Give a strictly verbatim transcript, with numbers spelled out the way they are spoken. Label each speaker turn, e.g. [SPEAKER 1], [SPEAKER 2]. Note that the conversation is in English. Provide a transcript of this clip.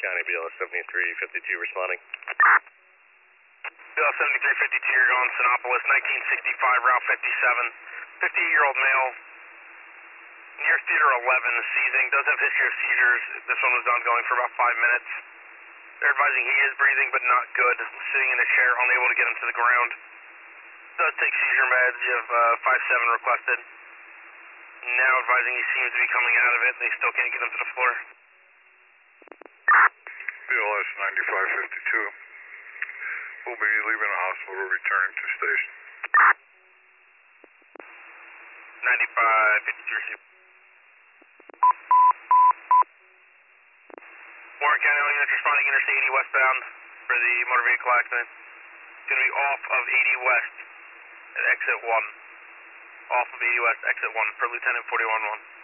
[SPEAKER 1] County, B L S seventy-three fifty-two responding.
[SPEAKER 2] B L S seventy-three fifty-two, you're going Sinopolis, nineteen sixty-five, Route fifty-seven. fifty-eight-year-old male, near Theater eleven, seizing, does have history of seizures. This one was ongoing for about five minutes. They're advising he is breathing, but not good. Sitting in a chair, unable to get him to the ground. Does take seizure meds. You have uh, five seven requested. Now advising he seems to be coming out of it. They still can't get him to the floor.
[SPEAKER 3] B L S ninety-five fifty-two. We'll be leaving the hospital, returning to station.
[SPEAKER 2] ninety-five fifty-three. Warren County, all units responding Interstate eighty westbound for the motor vehicle accident. It's going to be off of eighty west at exit one. Off of eighty west, exit one, for Lieutenant forty-one one.